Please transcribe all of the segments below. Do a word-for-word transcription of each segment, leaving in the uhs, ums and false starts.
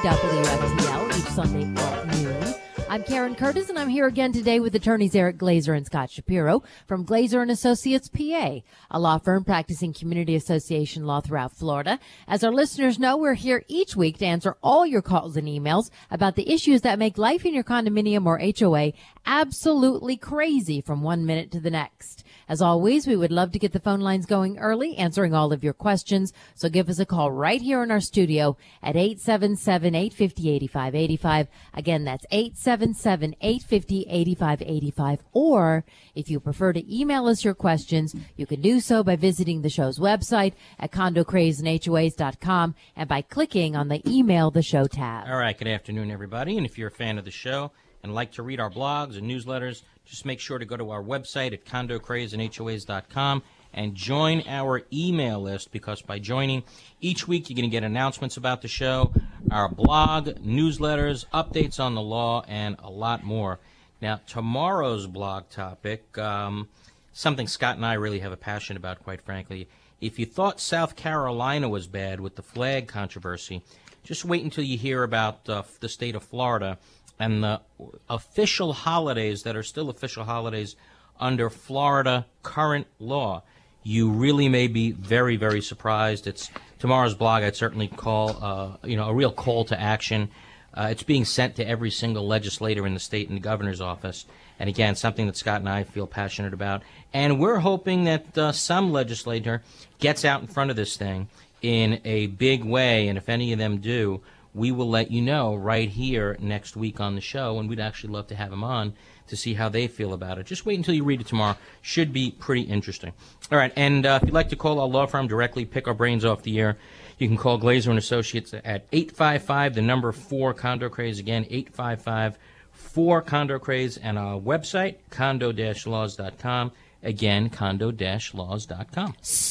W F T L each Sunday at noon. I'm Karen Curtis, and I'm here again today with attorneys Eric Glazer and Scott Shapiro from Glazer and Associates P A, a law firm practicing community association law throughout Florida. As our listeners know, we're here each week to answer all your calls and emails about the issues that make life in your condominium or H O A absolutely crazy from one minute to the next. As always, we would love to get the phone lines going early, answering all of your questions. So give us a call right here in our studio at eight seven seven, eight five zero, eight five eight five. Again, that's eight seven seven, eight five zero, eight five eight five. Or if you prefer to email us your questions, you can do so by visiting the show's website at condo craze and H O As dot com and by clicking on the Email the Show tab. All right, good afternoon, everybody. And if you're a fan of the show and like to read our blogs and newsletters, just make sure to go to our website at condo craze and H O As dot com and join our email list, because by joining each week you're going to get announcements about the show, our blog, newsletters, updates on the law, and a lot more. Now, tomorrow's blog topic, um, something Scott and I really have a passion about, quite frankly. If you thought South Carolina was bad with the flag controversy, just wait until you hear about uh, the state of Florida and the official holidays that are still official holidays under Florida current law. You really may be very, very surprised. It's tomorrow's blog. I'd certainly call, uh, you know, a real call to action. Uh, it's being sent to every single legislator in the state and the governor's office. And again, something that Scott and I feel passionate about. And we're hoping that uh, some legislator gets out in front of this thing in a big way. And if any of them do, we will let you know right here next week on the show, and we'd actually love to have them on to see how they feel about it. Just wait until you read it tomorrow. Should be pretty interesting. All right, and uh, if you'd like to call our law firm directly, pick our brains off the air, you can call Glazer and Associates at eight five five, the number four, Condo Craze. Again, eight five five, four, Condo Craze, and our website, condo dash laws dot com. Again, condo dash laws dot com.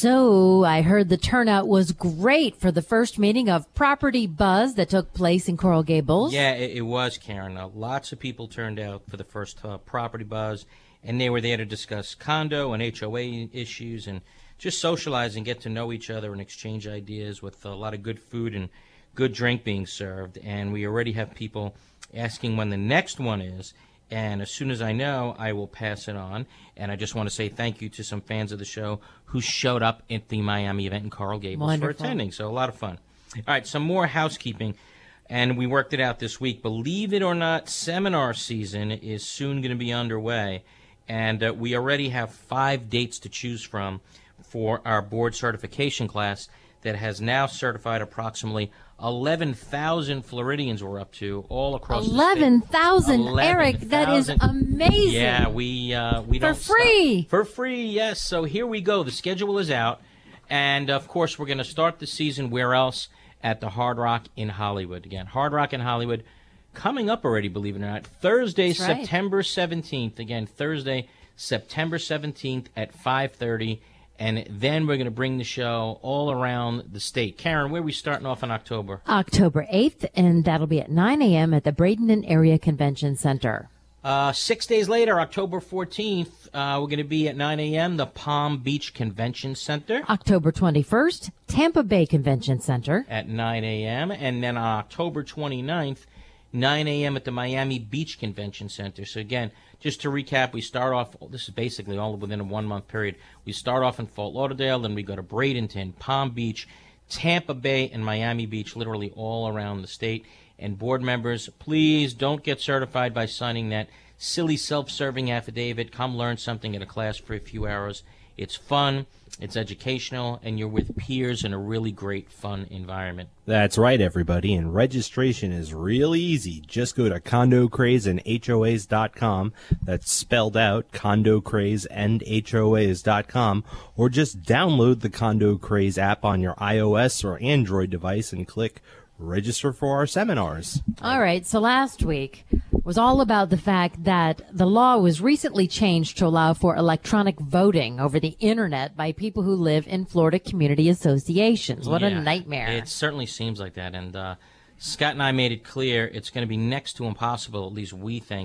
So I heard the turnout was great for the first meeting of Property Buzz that took place in Coral Gables. Yeah, it, it was, Karen. Uh, lots of people turned out for the first uh, Property Buzz, and they were there to discuss condo and H O A issues and just socialize and get to know each other and exchange ideas, with a lot of good food and good drink being served. And we already have people asking when the next one is. And as soon as I know, I will pass it on. And I just want to say thank you to some fans of the show who showed up at the Miami event in Coral Gables Wonderful. for attending. So a lot of fun. All right, some more housekeeping. And we worked it out this week. Believe it or not, seminar season is soon going to be underway. And uh, we already have five dates to choose from for our board certification class that has now certified approximately eleven thousand Floridians we're up to all across eleven thousand, the state. Eric, that is amazing. Yeah, we uh, we For don't free. Stop. For free, yes. So here we go. The schedule is out. And, of course, we're going to start the season where else? At the Hard Rock in Hollywood. Again, Hard Rock in Hollywood coming up already, believe it or not. Thursday, That's right. September seventeenth. Again, Thursday, September seventeenth at five thirty. And then we're going to bring the show all around the state. Karen, where are we starting off in October? October eighth, and that'll be at nine a.m. at the Bradenton Area Convention Center. Uh, six days later, October fourteenth, uh, we're going to be at nine a.m., the Palm Beach Convention Center. October twenty-first, Tampa Bay Convention Center. At nine a.m. And then on October twenty-ninth, nine a.m. at the Miami Beach Convention Center. So, again, just to recap, we start off, this is basically all within a one-month period. We start off in Fort Lauderdale, then we go to Bradenton, Palm Beach, Tampa Bay, and Miami Beach, literally all around the state. And board members, please don't get certified by signing that silly self-serving affidavit. Come learn something at a class for a few hours. It's fun, it's educational, and you're with peers in a really great, fun environment. That's right, everybody, and registration is really easy. Just go to Condo Craze and H O As dot com. That's spelled out, Condo Craze and H O As dot com, or just download the Condo Craze app on your iOS or Android device and click Register for our seminars. All right, so last week was all about the fact that the law was recently changed to allow for electronic voting over the internet by people who live in Florida community associations. What Yeah, a nightmare. It certainly seems like that. And uh, Scott and I made it clear it's going to be next to impossible, at least we think,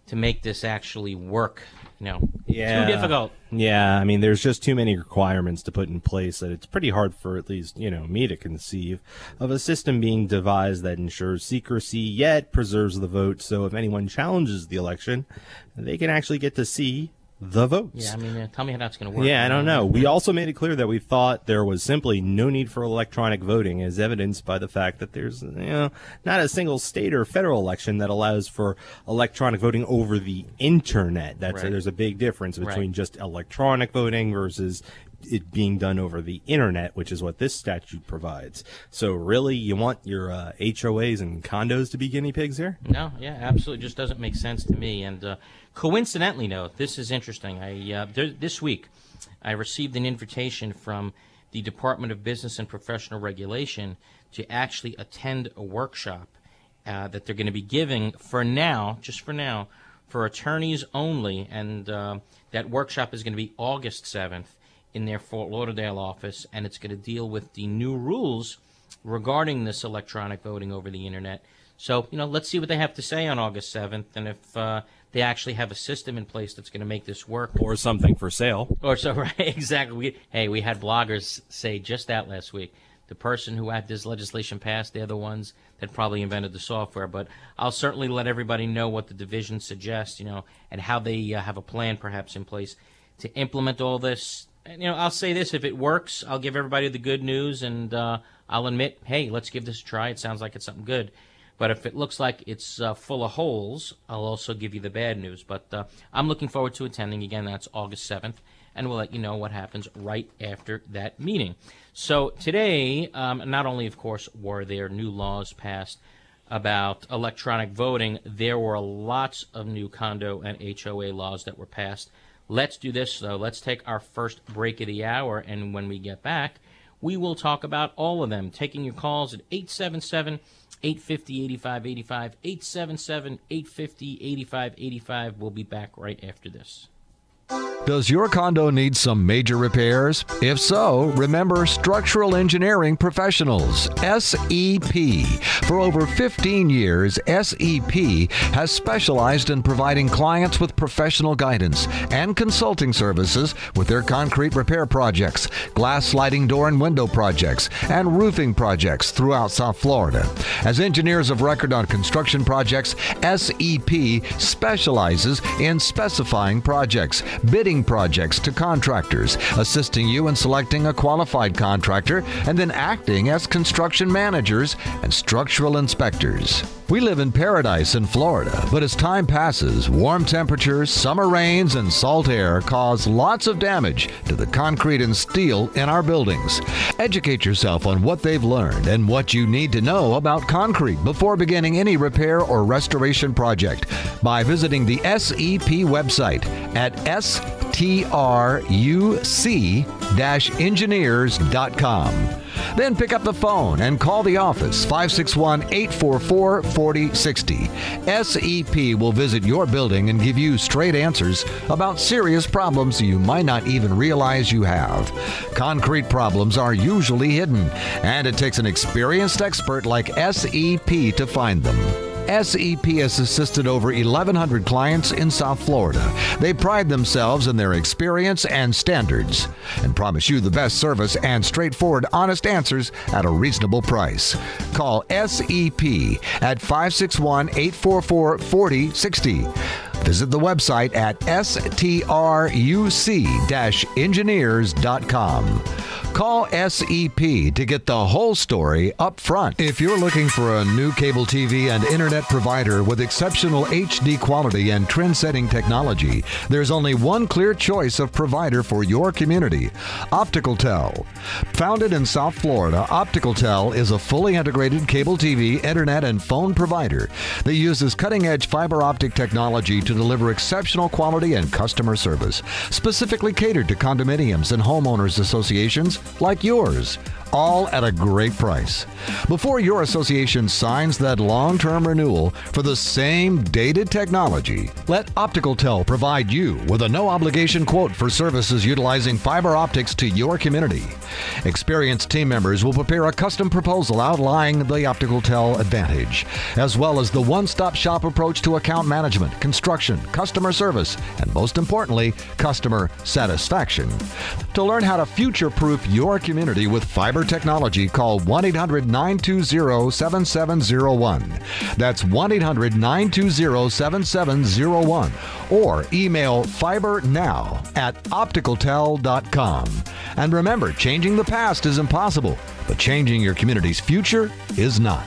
to make this actually work. You know, Yeah. too difficult. Yeah, I mean, there's just too many requirements to put in place that it's pretty hard for at least, you know, me to conceive of a system being devised that ensures secrecy yet preserves the vote. So if anyone challenges the election, they can actually get to see the votes. Yeah, I mean, uh, tell me how that's going to work. Yeah, I don't know. We also made it clear that we thought there was simply no need for electronic voting, as evidenced by the fact that there's, you know, not a single state or federal election that allows for electronic voting over the internet. That's Right. there's a big difference between Right. just electronic voting versus it being done over the internet, which is what this statute provides. So really, you want your uh, H O As and condos to be guinea pigs here? No, yeah, absolutely. Just doesn't make sense to me. And uh, coincidentally, no, this is interesting. I uh, th- this week, I received an invitation from the Department of Business and Professional Regulation to actually attend a workshop uh, that they're going to be giving for now, just for now, for attorneys only. And uh, that workshop is going to be August seventh in their Fort Lauderdale office, and it's going to deal with the new rules regarding this electronic voting over the internet. So, you know, let's see what they have to say on August seventh, and if uh, they actually have a system in place that's going to make this work. Or something for sale. Or so, right, exactly. We, hey, we had bloggers say just that last week. The person who had this legislation passed, they're the ones that probably invented the software. But I'll certainly let everybody know what the division suggests, you know, and how they uh, have a plan perhaps in place to implement all this. And, you know, I'll say this, if it works, I'll give everybody the good news, and uh, I'll admit, hey, let's give this a try. It sounds like it's something good. But if it looks like it's uh, full of holes, I'll also give you the bad news. But uh, I'm looking forward to attending. Again, that's August seventh, and we'll let you know what happens right after that meeting. So today, um, not only, of course, were there new laws passed about electronic voting, there were lots of new condo and H O A laws that were passed. Let's do this, though. Let's take our first break of the hour, and when we get back, we will talk about all of them. Taking your calls at eight seven seven, eight five zero, eight five eight five, eight seven seven, eight five zero, eight five eight five. We'll be back right after this. Does your condo need some major repairs? If so, remember Structural Engineering Professionals, S E P. For over fifteen years, S E P has specialized in providing clients with professional guidance and consulting services with their concrete repair projects, glass sliding door and window projects, and roofing projects throughout South Florida. As engineers of record on construction projects, S E P specializes in specifying projects, bidding projects to contractors, assisting you in selecting a qualified contractor, and then acting as construction managers and structural inspectors. We live in paradise in Florida, but as time passes, warm temperatures, summer rains, and salt air cause lots of damage to the concrete and steel in our buildings. Educate yourself on what they've learned and what you need to know about concrete before beginning any repair or restoration project by visiting the S E P website at S T R U C engineers dot com. Then pick up the phone and call the office, five six one, eight four four, four zero six zero. S E P will visit your building and give you straight answers about serious problems you might not even realize you have. Concrete problems are usually hidden, and it takes an experienced expert like S E P to find them. S E P has assisted over eleven hundred clients in South Florida. They pride themselves in their experience and standards and promise you the best service and straightforward, honest answers at a reasonable price. Call S E P at five six one, eight four four, four zero six zero. Visit the website at S T R U C engineers dot com. Call S E P to get the whole story up front. If you're looking for a new cable T V and internet provider with exceptional H D quality and trend-setting technology, there's only one clear choice of provider for your community: OpticalTel. Founded in South Florida, OpticalTel is a fully integrated cable T V, internet, and phone provider that uses cutting-edge fiber optic technology to deliver exceptional quality and customer service, specifically catered to condominiums and homeowners associations like yours. all at a great price. Before your association signs that long-term renewal for the same dated technology, let OpticalTel provide you with a no-obligation quote for services utilizing fiber optics to your community. Experienced team members will prepare a custom proposal outlining the OpticalTel advantage, as well as the one-stop shop approach to account management, construction, customer service, and most importantly, customer satisfaction. To learn how to future-proof your community with fiber technology, call one eight hundred nine two zero seven seven zero one. That's one eight hundred nine two zero seven seven zero one. Or email fibernow at opticaltel dot com. And remember, changing the past is impossible, but changing your community's future is not.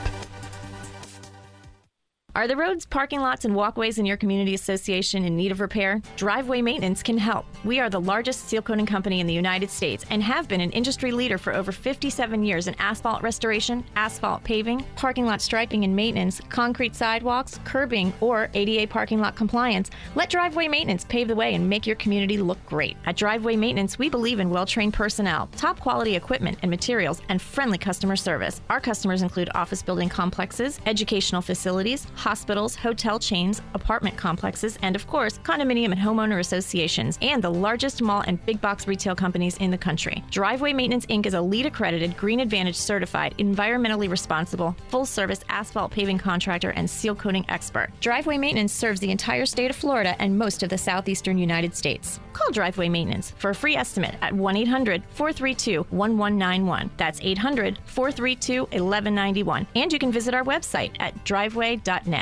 Are the roads, parking lots, and walkways in your community association in need of repair? Driveway Maintenance can help. We are the largest seal coating company in the United States and have been an industry leader for over fifty-seven years in asphalt restoration, asphalt paving, parking lot striping and maintenance, concrete sidewalks, curbing, or A D A parking lot compliance. Let Driveway Maintenance pave the way and make your community look great. At Driveway Maintenance, we believe in well-trained personnel, top quality equipment and materials, and friendly customer service. Our customers include office building complexes, educational facilities, hospitals, hotel chains, apartment complexes, and of course, condominium and homeowner associations, and the largest mall and big box retail companies in the country. Driveway Maintenance Incorporated is a LEED accredited, Green Advantage certified, environmentally responsible, full service asphalt paving contractor and seal coating expert. Driveway Maintenance serves the entire state of Florida and most of the southeastern United States. Call Driveway Maintenance for a free estimate at one eight hundred four three two one one nine one. That's eight hundred four three two one one nine one. And you can visit our website at driveway dot net.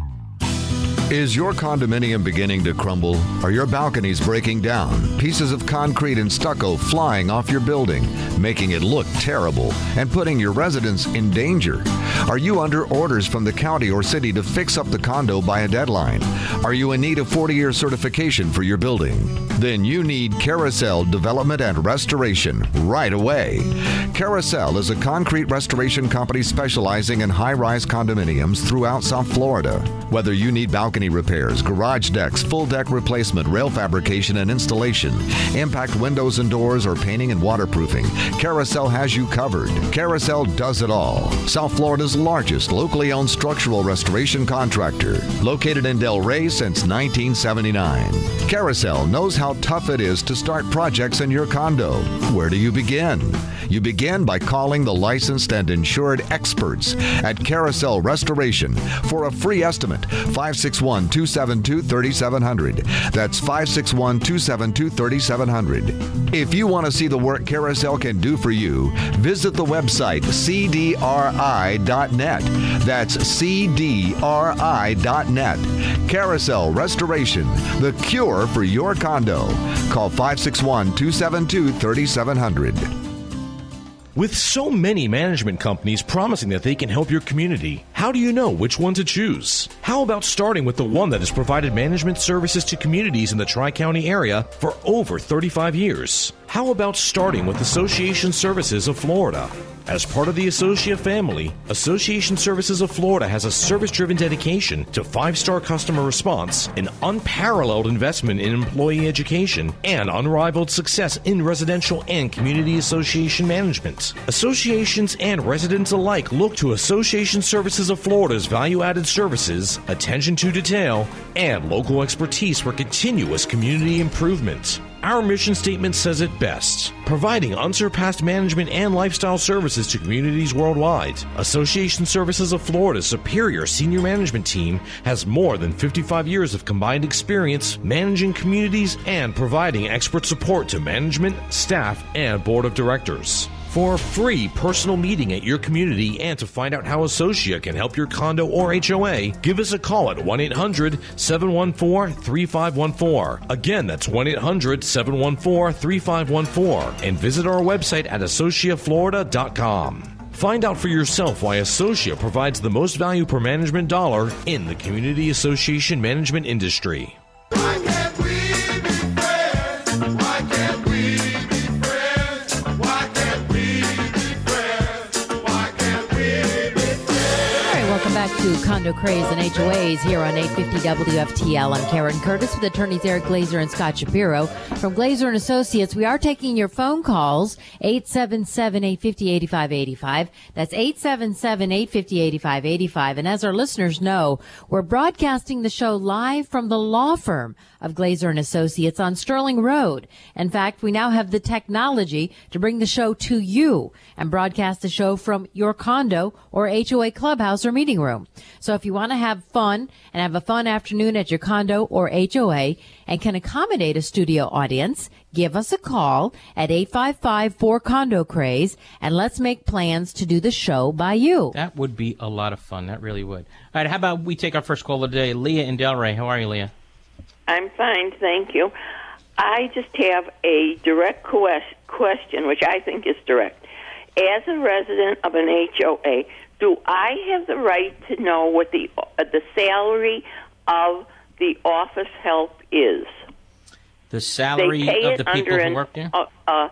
Is your condominium beginning to crumble? Are your balconies breaking down? Pieces of concrete and stucco flying off your building, making it look terrible and putting your residents in danger? Are you under orders from the county or city to fix up the condo by a deadline? Are you in need of forty-year certification for your building? Then you need Carousel Development and Restoration right away. Carousel is a concrete restoration company specializing in high-rise condominiums throughout South Florida. Whether you need balcony repairs, garage decks, full deck replacement, rail fabrication and installation, impact windows and doors, or painting and waterproofing, Carousel has you covered. Carousel does it all. South Florida's largest locally owned structural restoration contractor, located in Del Rey since nineteen seventy-nine. Carousel knows how tough it is to start projects in your condo. Where do you begin? You begin by calling the licensed and insured experts at Carousel Restoration for a free estimate. five six one, two seven two, three seven zero zero. That's five six one, two seven two, three seven zero zero. If you want to see the work Carousel can do for you, visit the website c d r i dot net. That's c d r i dot net. Carousel Restoration, the cure for your condo. Call five six one, two seven two, three seven zero zero. With so many management companies promising that they can help your community, how do you know which one to choose? How about starting with the one that has provided management services to communities in the Tri-County area for over thirty-five years? How about starting with Association Services of Florida? As part of the Associa family, Association Services of Florida has a service-driven dedication to five-star customer response, an unparalleled investment in employee education, and unrivaled success in residential and community association management. Associations and residents alike look to Association Services of Florida's value-added services, attention to detail, and local expertise for continuous community improvement. Our mission statement says it best, providing unsurpassed management and lifestyle services to communities worldwide. Association Services of Florida's superior senior management team has more than fifty-five years of combined experience managing communities and providing expert support to management, staff, and board of directors. For a free personal meeting at your community and to find out how Associa can help your condo or H O A, give us a call at one eight hundred, seven one four, three five one four. Again, that's one eight hundred, seven one four, three five one four. And visit our website at associa florida dot com. Find out for yourself why Associa provides the most value per management dollar in the community association management industry. Why can't we be friends? Why can't we be friends? Why can't we be friends? Why can't we be friends? All right, welcome back to Condo Craze and H O As here on eight fifty W F T L. I'm Karen Curtis with attorneys Eric Glazer and Scott Shapiro from Glazer and Associates. We are taking your phone calls, eight seven seven, eight five zero, eight five eight five. That's eight seven seven, eight five zero, eight five eight five. And as our listeners know, we're broadcasting the show live from the law firm of Glazer and Associates on Sterling Road. In fact, we now have the technology to bring the show to you and broadcast the show from your condo or H O A clubhouse or meeting room. So if you want to have fun and have a fun afternoon at your condo or H O A and can accommodate a studio audience, give us a call at eight five five, four, condo craze and let's make plans to do the show by you. That would be a lot of fun. That really would. All right, how about we take our first call of the day? Leah in Delray. How are you, Leah? I'm fine, thank you. I just have a direct quest- question, which I think is direct. As a resident of an H O A, do I have the right to know what the uh, the salary of the office help is? The salary they pay of the it people under who an, work there? Uh, uh,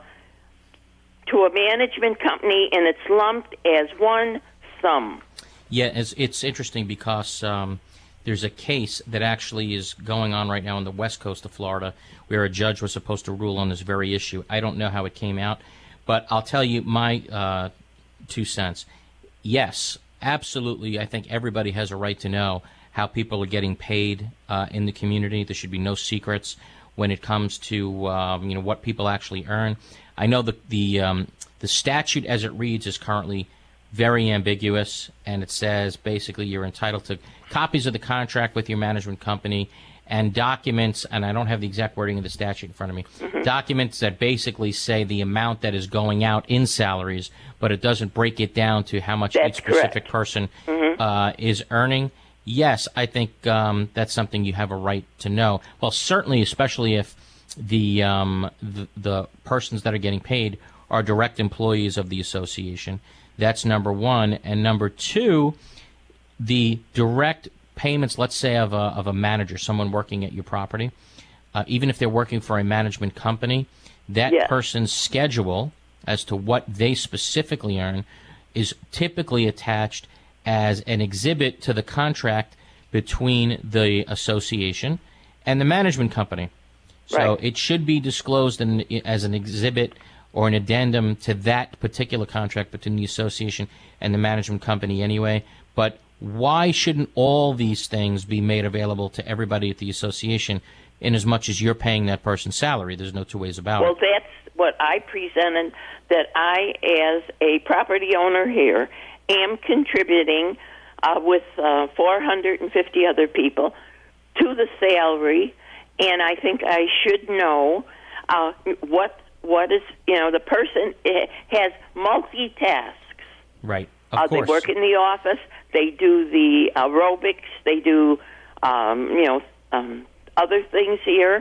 to a management company, and it's lumped as one sum. Yeah, it's, it's interesting because um, there's a case that actually is going on right now on the west coast of Florida where a judge was supposed to rule on this very issue. I don't know how it came out, but I'll tell you my uh, two cents. Yes, absolutely. I think everybody has a right to know how people are getting paid uh, in the community. There should be no secrets when it comes to um, you know what people actually earn. I know the the um, the statute as it reads is currently very ambiguous, and it says basically you're entitled to copies of the contract with your management company and documents, and I don't have the exact wording of the statute in front of me, mm-hmm. documents that basically say the amount that is going out in salaries, but it doesn't break it down to how much That's each specific correct. person mm-hmm. uh, is earning. Yes, I think um, that's something you have a right to know. Well, certainly, especially if the, um, the the persons that are getting paid are direct employees of the association. That's number one. And number two, the direct payments, let's say, of a, of a manager, someone working at your property, uh, even if they're working for a management company, that yeah. person's schedule as to what they specifically earn is typically attached as an exhibit to the contract between the association and the management company. So right. it should be disclosed in, as an exhibit or an addendum to that particular contract between the association and the management company anyway. But why shouldn't all these things be made available to everybody at the association in as much as you're paying that person's salary? There's no two ways about well, it. Well, that's what I presented, that I, as a property owner here, am contributing uh, with uh, four hundred fifty other people to the salary, and I think I should know uh, what what is, you know, the person has multitasks. Right, of uh, course. They work in the office, they do the aerobics, they do, um, you know, um, other things here.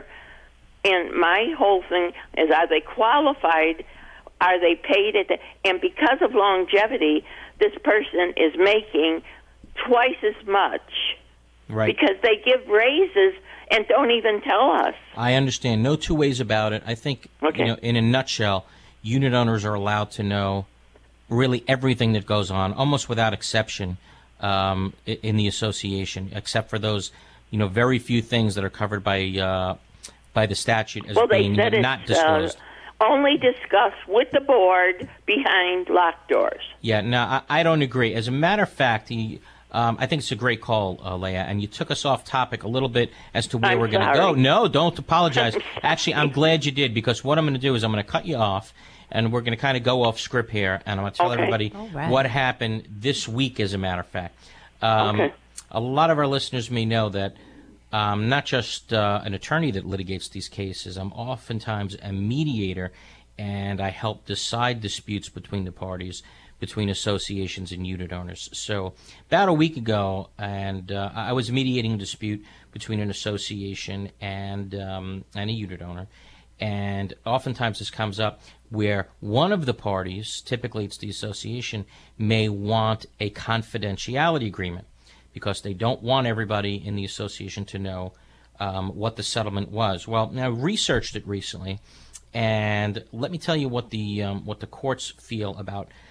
And my whole thing is, are they qualified? Are they paid at the, and because of longevity, this person is making twice as much. Right. Because they give raises and don't even tell us. I understand. No two ways about it. I think, okay. you know, in a nutshell, unit owners are allowed to know really everything that goes on, almost without exception, um, in the association, except for those, you know, very few things that are covered by uh, by the statute as well, being they said not it's, disclosed. Uh, only discussed with the board behind locked doors. Yeah, no, I, I don't agree. As a matter of fact, he, um, I think it's a great call, uh, Leah, and you took us off topic a little bit as to where I'm we're going to sorry. go. No, don't apologize. Actually, I'm glad you did, because what I'm going to do is I'm going to cut you off, and we're going to kind of go off script here, and I'm going to tell Okay. everybody right. what happened this week, as a matter of fact. Um, Okay. A lot of our listeners may know that I'm not just uh, an attorney that litigates these cases. I'm oftentimes a mediator, and I help decide disputes between the parties, between associations and unit owners. So about a week ago, and uh, I was mediating a dispute between an association and um, and a unit owner. And oftentimes this comes up where one of the parties, typically it's the association, may want a confidentiality agreement because they don't want everybody in the association to know um, what the settlement was. Well, now I researched it recently, and let me tell you what the um, what the courts feel about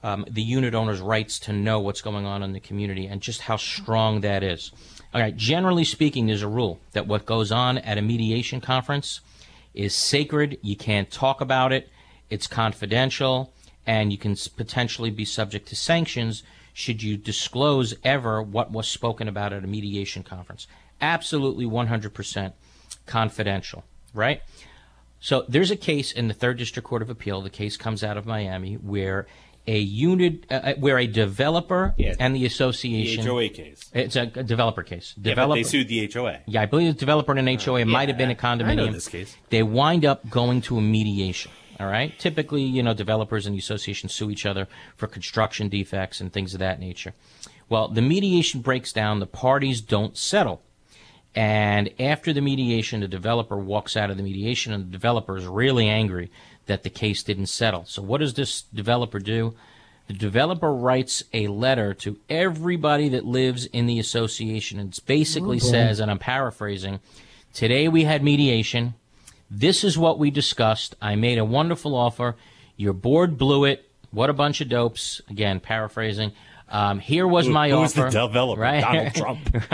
um, the unit owner's rights to know what's going on in the community and just how strong that is. All right, generally speaking, there's a rule that what goes on at a mediation conference is sacred. You can't talk about it. It's confidential, and you can s- potentially be subject to sanctions should you disclose ever what was spoken about at a mediation conference. Absolutely one hundred percent confidential, right? So there's a case in the Third District Court of Appeal. The case comes out of Miami where a unit, uh, where a developer Yeah, and the association. The H O A case. It's a, a developer case. Yeah, Developer, but they sued the H O A. Yeah, I believe the developer and an H O A. It might have been a condominium. I know this case. They wind up going to a mediation. All right. Typically, you know, developers and the association sue each other for construction defects and things of that nature. Well, the mediation breaks down. The parties don't settle. And after the mediation, the developer walks out of the mediation, and the developer is really angry that the case didn't settle. So what does this developer do? The developer writes a letter to everybody that lives in the association. And it basically Oh, boy. says, and I'm paraphrasing, today we had mediation. This is what we discussed. I made a wonderful offer. Your board blew it. What a bunch of dopes. Again, paraphrasing. Um, here was Who- my who's offer. the developer? Right? Donald Trump.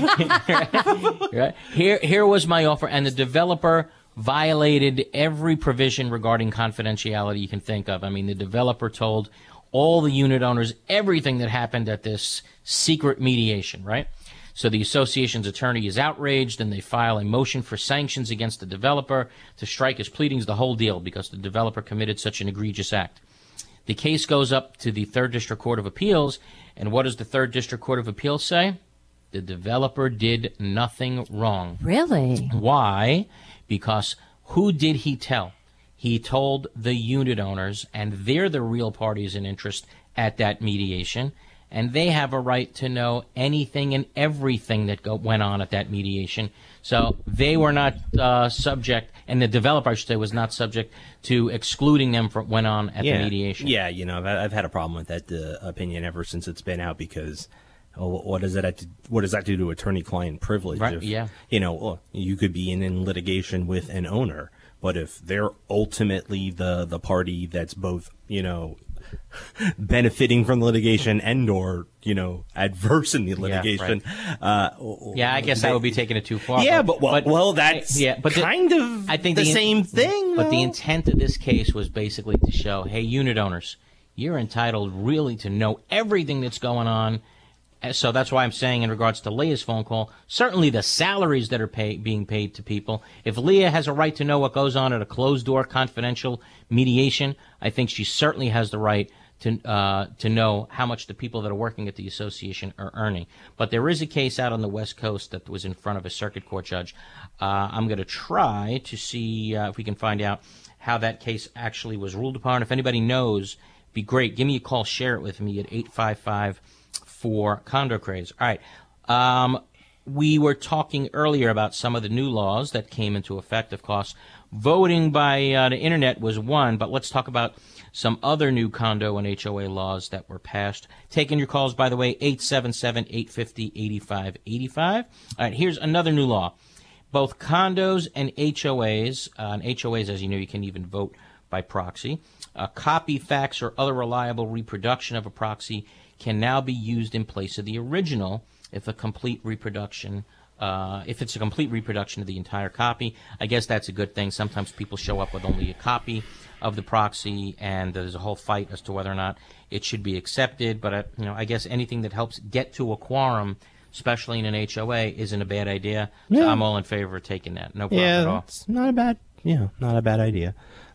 right? right? Here, here was my offer, and the developer violated every provision regarding confidentiality you can think of. I mean, the developer told all the unit owners everything that happened at this secret mediation, right? So the association's attorney is outraged, and they file a motion for sanctions against the developer to strike his pleadings, the whole deal, because the developer committed such an egregious act. The case goes up to the Third District Court of Appeals, and what does the Third District Court of Appeals say? The developer did nothing wrong. Really? Why? Because who did he tell? He told the unit owners, and they're the real parties in interest at that mediation, and they have a right to know anything and everything that go, went on at that mediation. So they were not uh, subject, and the developer, I should say, was not subject to excluding them from what went on at yeah. the mediation. Yeah, you know, I've, I've had a problem with that uh, opinion ever since it's been out because oh, what does that have to, what does that do to attorney-client privilege? Right, If, yeah. You know, well, you could be in, in litigation with an owner, but if they're ultimately the, the party that's both, you know, benefiting from the litigation and or, you know, adverse in the litigation. Yeah, uh, Yeah, I guess they- that would be taking it too far. Yeah, but, well, well that's yeah, but the- kind of I think the, the in- same thing. But the though. intent of this case was basically to show, hey, unit owners, you're entitled really to know everything that's going on. Uh, So that's why I'm saying in regards to Leah's phone call, certainly the salaries that are pay, being paid to people. If Leah has a right to know what goes on at a closed-door confidential mediation, I think she certainly has the right to uh, to know how much the people that are working at the association are earning. But there is a case out on the West Coast that was in front of a circuit court judge. Uh, I'm going to try to see uh, if we can find out how that case actually was ruled upon. If anybody knows, be great. Give me a call. Share it with me at eight five five four Condo Craze. All right. Um, we were talking earlier about some of the new laws that came into effect. Of course, voting by uh, the internet was one, but let's talk about some other new condo and H O A laws that were passed. Taking your calls, by the way, eight seven seven, eight five zero, eight five eight five. All right, here's another new law. Both condos and H O As, uh, and H O As, as you know, you can even vote by proxy. A copy, fax, or other reliable reproduction of a proxy can now be used in place of the original if a complete reproduction Uh, if it's a complete reproduction of the entire copy. I guess that's a good thing. Sometimes people show up with only a copy of the proxy, and there's a whole fight as to whether or not it should be accepted. But, uh, you know, I guess anything that helps get to a quorum, especially in an H O A, isn't a bad idea. So Yeah. I'm all in favor of taking that. No problem yeah, at all. it's not a bad, yeah, not a bad idea.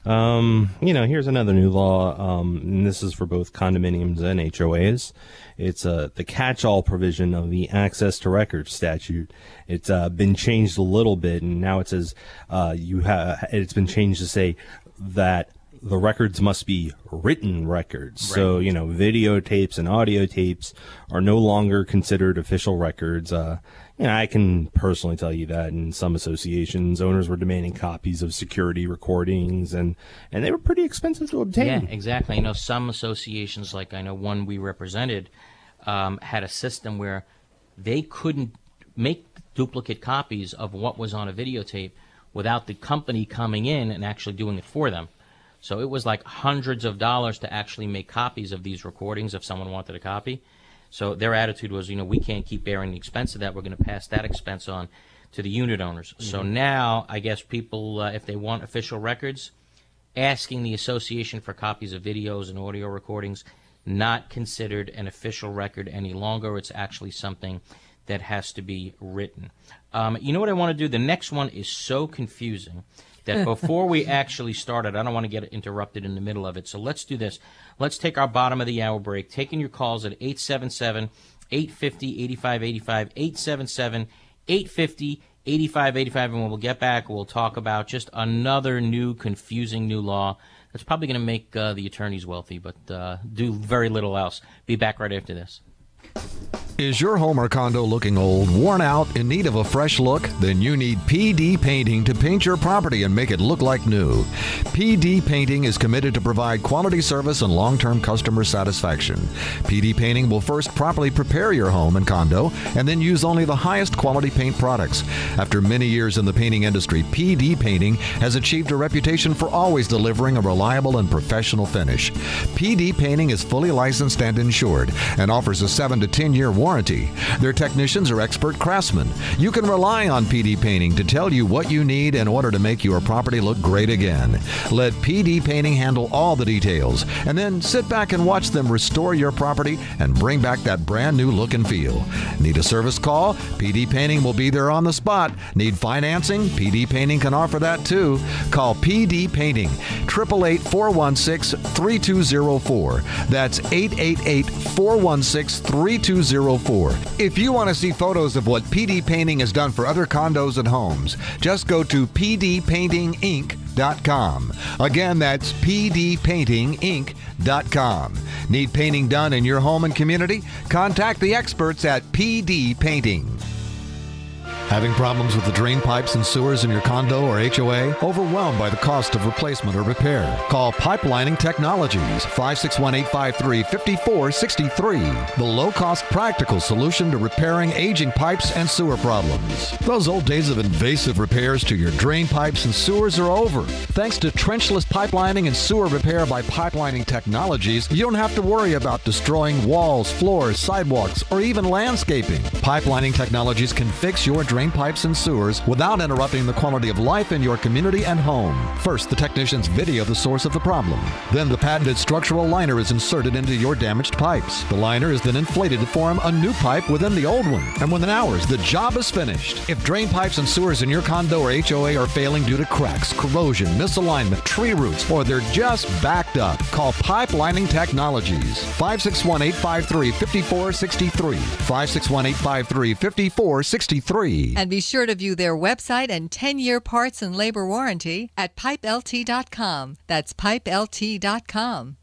Um, you know, here's another new law, um, and this is for both condominiums and H O As. It's uh, the catch-all provision of the Access to Records statute. It's uh, been changed a little bit, and now it says uh, you have. It's been changed to say that the records must be written records. Right. So, you know, videotapes and audio tapes are no longer considered official records. Uh, you know, I can personally tell you that in some associations, owners were demanding copies of security recordings, and, and they were pretty expensive to obtain. Yeah, exactly. I know some associations, like I know one we represented, um, had a system where they couldn't make duplicate copies of what was on a videotape without the company coming in and actually doing it for them. So it was like hundreds of dollars to actually make copies of these recordings if someone wanted a copy. So their attitude was, you know, we can't keep bearing the expense of that. We're going to pass that expense on to the unit owners. Mm-hmm. So now I guess people, uh, if they want official records, asking the association for copies of videos and audio recordings, not considered an official record any longer. It's actually something that has to be written. Um, you know what I want to do? The next one is so confusing that before we actually started, I don't want to get interrupted in the middle of it. So let's do this. Let's take our bottom of the hour break, taking your calls at eight seven seven, eight five zero, eight five eight five, eight seven seven, eight five zero, eight five eight five, and when we'll get back, we'll talk about just another new, confusing new law that's probably going to make uh, the attorneys wealthy, but uh, do very little else. Be back right after this. Is your home or condo looking old, worn out, in need of a fresh look? Then you need P D Painting to paint your property and make it look like new. P D Painting is committed to provide quality service and long-term customer satisfaction. P D Painting will first properly prepare your home and condo and then use only the highest quality paint products. After many years in the painting industry, P D Painting has achieved a reputation for always delivering a reliable and professional finish. P D Painting is fully licensed and insured and offers a seven to ten year warranty. Their technicians are expert craftsmen. You can rely on P D Painting to tell you what you need in order to make your property look great again. Let P D Painting handle all the details, and then sit back and watch them restore your property and bring back that brand new look and feel. Need a service call? P D Painting will be there on the spot. Need financing? P D Painting can offer that too. Call P D Painting, eight eight eight, four one six, three two zero four. That's eight eight eight, four one six, three two zero four. If you want to see photos of what P D Painting has done for other condos and homes, just go to P D Painting Inc dot com. Again, that's P D Painting Inc dot com. Need painting done in your home and community? Contact the experts at P D Painting. Having problems with the drain pipes and sewers in your condo or H O A? Overwhelmed by the cost of replacement or repair? Call Pipelining Technologies, five six one, eight five three, five four six three. The low-cost, practical solution to repairing aging pipes and sewer problems. Those old days of invasive repairs to your drain pipes and sewers are over. Thanks to trenchless pipelining and sewer repair by Pipelining Technologies, you don't have to worry about destroying walls, floors, sidewalks, or even landscaping. Pipelining Technologies can fix your drain pipes and sewers without interrupting the quality of life in your community and home. First, the technicians video the source of the problem. Then the patented structural liner is inserted into your damaged pipes. The liner is then inflated to form a new pipe within the old one. And within hours, the job is finished. If drain pipes and sewers in your condo or H O A are failing due to cracks, corrosion, misalignment, tree roots, or they're just backed up, call Pipelining Technologies. five six one, eight five three, five four six three. five six one, eight five three, five four six three. And be sure to view their website and ten-year parts and labor warranty at pipe L T dot com. That's pipe L T dot com.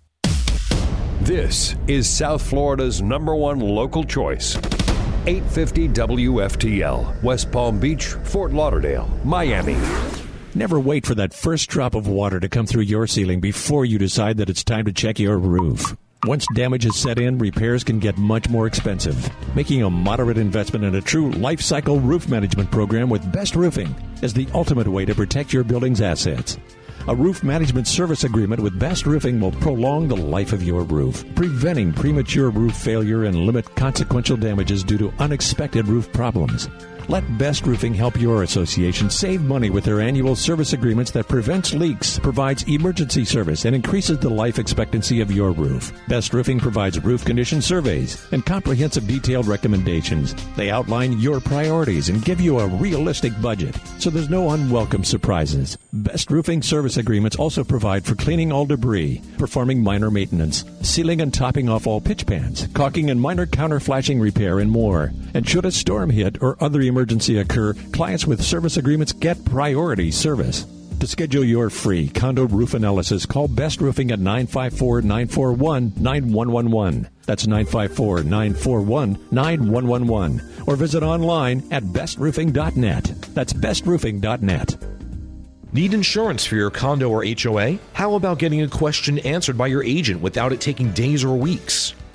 This is South Florida's number one local choice. eight fifty W F T L, West Palm Beach, Fort Lauderdale, Miami. Never wait for that first drop of water to come through your ceiling before you decide that it's time to check your roof. Once damage is set in, repairs can get much more expensive. Making a moderate investment in a true life cycle roof management program with Best Roofing is the ultimate way to protect your building's assets. A roof management service agreement with Best Roofing will prolong the life of your roof, preventing premature roof failure and limit consequential damages due to unexpected roof problems. Let Best Roofing help your association save money with their annual service agreements that prevents leaks, provides emergency service, and increases the life expectancy of your roof. Best Roofing provides roof condition surveys and comprehensive detailed recommendations. They outline your priorities and give you a realistic budget, so there's no unwelcome surprises. Best Roofing service agreements also provide for cleaning all debris, performing minor maintenance, sealing and topping off all pitch pans, caulking and minor counter flashing repair, and more. And should a storm hit or other emergency emergency occur, clients with service agreements get priority service. To schedule your free condo roof analysis, call Best Roofing at nine five four, nine four one, nine one one one. That's nine five four, nine four one, nine one one one. Or visit online at best roofing dot net. That's best roofing dot net. Need insurance for your condo or H O A? How about getting a question answered by your agent without it taking days or weeks?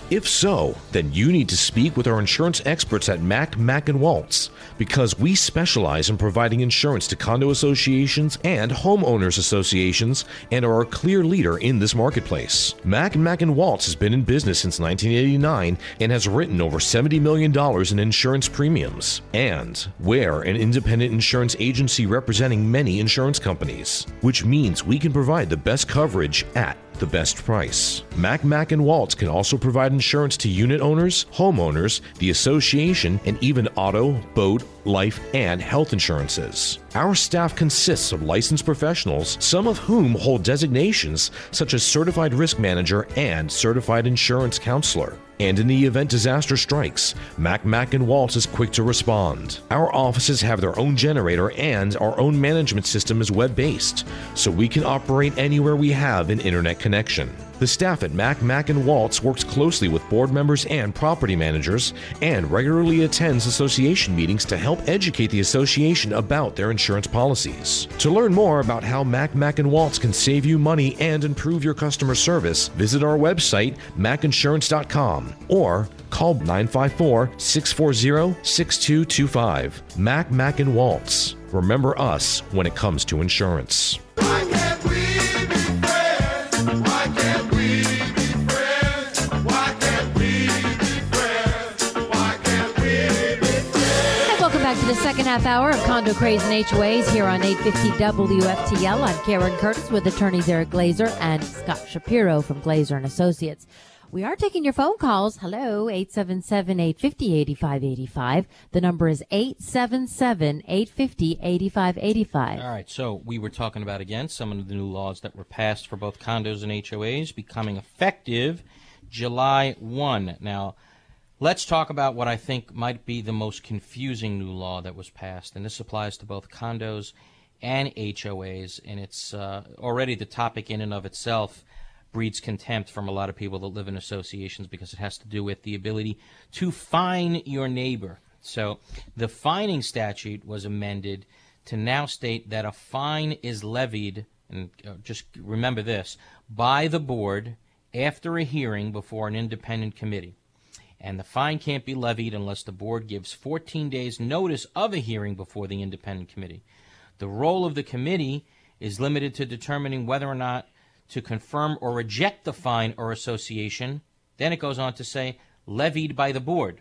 If so, then you need to speak with our insurance experts at Mack, Mack and Waltz, because we specialize in providing insurance to condo associations and homeowners associations and are a clear leader in this marketplace. Mack, Mack and Waltz has been in business since nineteen eighty-nine and has written over seventy million dollars in insurance premiums. And we're an independent insurance agency representing many insurance companies, which means we can provide the best coverage at the best price. Mack, Mack and Waltz can also provide insurance to unit owners, homeowners, the association, and even auto, boat, life, and health insurances. Our staff consists of licensed professionals, some of whom hold designations such as Certified Risk Manager and Certified Insurance Counselor. And in the event disaster strikes, Mack, Mack and Waltz is quick to respond. Our offices have their own generator and our own management system is web-based, so we can operate anywhere we have an internet connection. The staff at Mack, Mack and Waltz works closely with board members and property managers and regularly attends association meetings to help educate the association about their insurance policies. To learn more about how Mack, Mack and Waltz can save you money and improve your customer service, visit our website, mack insurance dot com, or call nine five four, six four zero, six two two five. Mack, Mack and Waltz. Remember us when it comes to insurance. Why can't we be friends? Why can't we be friends? Why can't we be friends? Why can't we be friends? And welcome back to the second half hour of Condo Craze and H O As here on eight fifty W F T L. I'm Karen Curtis with attorneys Eric Glazer and Scott Shapiro from Glazer and Associates. We are taking your phone calls. Hello, eight seven seven, eight five zero, eight five eight five. The number is eight seven seven, eight five zero, eight five eight five. All right, so we were talking about, again, some of the new laws that were passed for both condos and H O As becoming effective July first. Now, let's talk about what I think might be the most confusing new law that was passed, and this applies to both condos and H O As, and it's uh, already the topic in and of itself breeds contempt from a lot of people that live in associations because it has to do with the ability to fine your neighbor. So the fining statute was amended to now state that a fine is levied, and uh, just remember this, by the board after a hearing before an independent committee. And the fine can't be levied unless the board gives fourteen days notice of a hearing before the independent committee. The role of the committee is limited to determining whether or not to confirm or reject the fine or association. Then it goes on to say, levied by the board.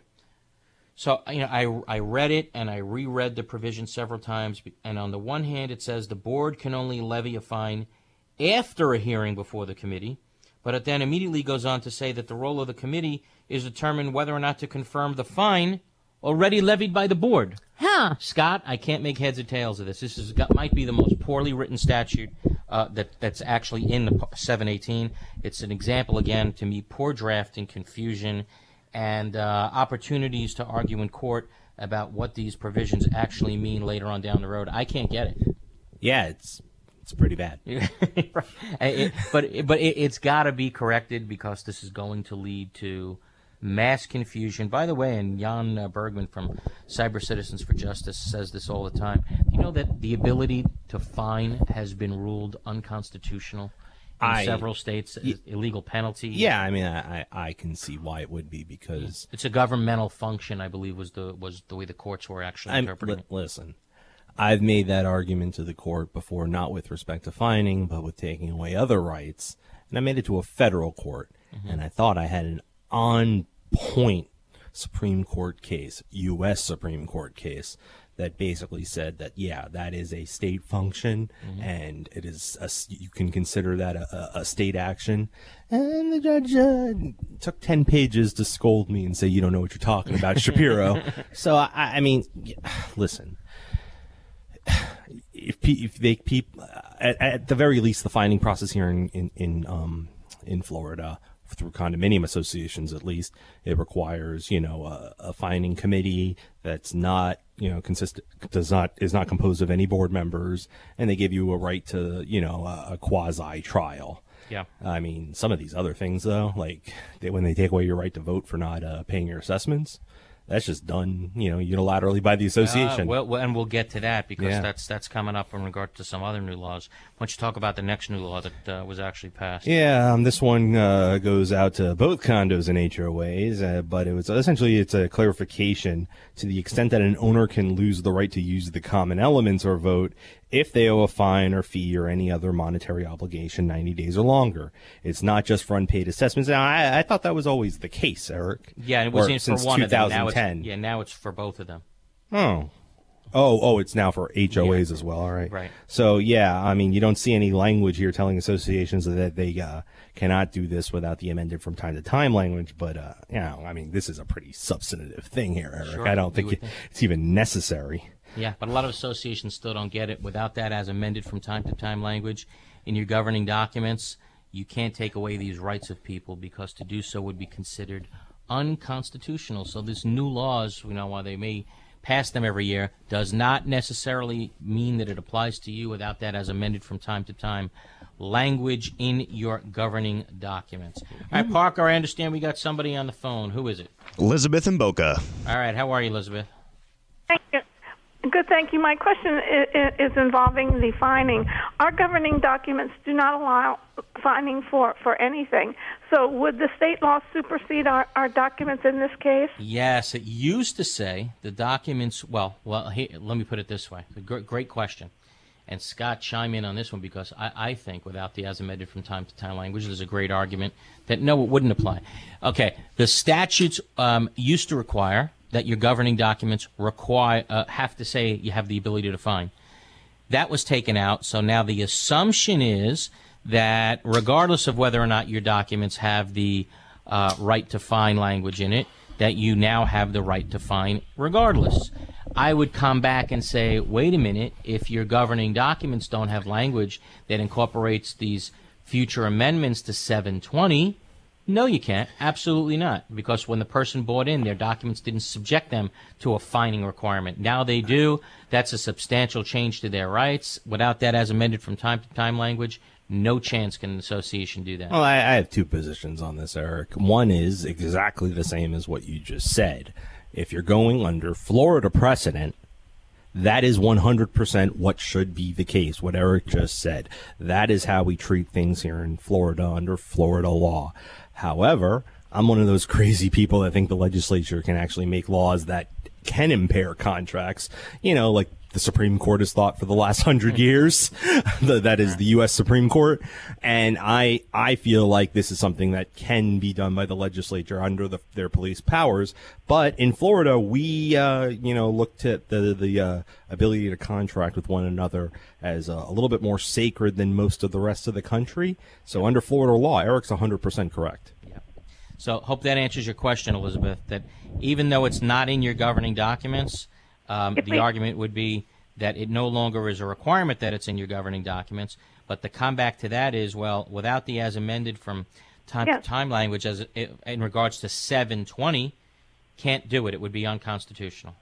So, you know, I, I read it and I reread the provision several times, and on the one hand it says the board can only levy a fine after a hearing before the committee, but it then immediately goes on to say that the role of the committee is determine whether or not to confirm the fine already levied by the board. Huh. Scott, I can't make heads or tails of this. This is got, might be the most poorly written statute uh, that that's actually in the seven eighteen. It's an example, again, to me, poor drafting, confusion, and uh, opportunities to argue in court about what these provisions actually mean later on down the road. I can't get it. Yeah, it's it's pretty bad. it, but but it, it's got to be corrected because this is going to lead to mass confusion. By the way, and Jan uh, Bergman from Cyber Citizens for Justice says this all the time. You know that the ability to fine has been ruled unconstitutional in I, several states, y- illegal penalty. Yeah, I mean, I, I can see why it would be because it's a governmental function, I believe, was the was the way the courts were actually I'm, interpreting li- it. Listen, I've made that argument to the court before, not with respect to fining, but with taking away other rights, and I made it to a federal court, mm-hmm. and I thought I had an on point Supreme Court case, U S Supreme Court case, that basically said that, yeah, that is a state function, mm-hmm. and it is a, you can consider that a, a state action. And the judge uh, took ten pages to scold me and say, you don't know what you're talking about, Shapiro. So, I, I mean, listen, if, if they, people, at, at the very least, the fining process here in, in, in, um, in Florida, through condominium associations at least, it requires, you know, a, a fining committee that's not, you know, consistent, does not, is not composed of any board members, and they give you a right to, you know, a, a quasi trial. Yeah. I mean, some of these other things though, like they, when they take away your right to vote for not uh, paying your assessments, that's just done, you know, unilaterally by the association. Uh, well, well, and we'll get to that because Yeah. that's that's coming up in regard to some other new laws. Why don't you talk about the next new law that uh, was actually passed? Yeah, um, this one uh, goes out to both condos and H O As, uh, but it was essentially it's a clarification to the extent that an owner can lose the right to use the common elements or vote if they owe a fine or fee or any other monetary obligation ninety days or longer. It's not just for unpaid assessments. Now, I, I thought that was always the case, Eric. Yeah, and it was Or in for since one of them. Now twenty ten. it's, yeah, now it's for both of them. Oh. Oh, oh, it's now for H O As as well. All right. Right. So, yeah, I mean, you don't see any language here telling associations that they uh, cannot do this without the amended from time to time language. But, uh, you know, I mean, this is a pretty substantive thing here, Eric. Sure, I don't you think would it, think. it's even necessary. Yeah, but a lot of associations still don't get it. Without that as amended from time to time language in your governing documents, you can't take away these rights of people because to do so would be considered unconstitutional. So this new laws, you know, while they may pass them every year, does not necessarily mean that it applies to you without that as amended from time to time language in your governing documents. All right, Parker, I understand we got somebody on the phone. Who is it? Elizabeth in Boca. All right, how are you, Elizabeth? Thank you. Good, thank you. My question is, is involving the fining. Our governing documents do not allow fining for, for anything. So would the state law supersede our, our documents in this case? Yes, it used to say the documents, well, well, hey, let me put it this way. Great, great question. And Scott, chime in on this one because I, I think without the as amended from time to time language, there's a great argument that no, it wouldn't apply. Okay, the statutes um, used to require that your governing documents require uh, have to say you have the ability to fine. That was taken out, so now the assumption is that regardless of whether or not your documents have the uh, right to fine language in it, that you now have the right to fine regardless. I would come back and say, wait a minute, if your governing documents don't have language that incorporates these future amendments to seven twenty, no, you can't. Absolutely not. Because when the person bought in, their documents didn't subject them to a fining requirement. Now they do. That's a substantial change to their rights. Without that as amended from time to time language, no chance can an association do that. Well, I, I have two positions on this, Eric. One is exactly the same as what you just said. If you're going under Florida precedent, that is one hundred percent what should be the case, what Eric just said. That is how we treat things here in Florida under Florida law. However, I'm one of those crazy people that think the legislature can actually make laws that can impair contracts, you know, like the Supreme Court has thought for the last hundred years. That is the U S Supreme Court. And I I feel like this is something that can be done by the legislature under the, their police powers. But in Florida, we, uh, you know, looked at the, the uh, ability to contract with one another as a, a little bit more sacred than most of the rest of the country. So under Florida law, Eric's one hundred percent correct. So hope that answers your question, Elizabeth, that even though it's not in your governing documents, um, the argument would be that it no longer is a requirement that it's in your governing documents. But the comeback to that is, well, without the as amended from time Yes. to time language as it, in regards to seven twenty, can't do it. It would be unconstitutional.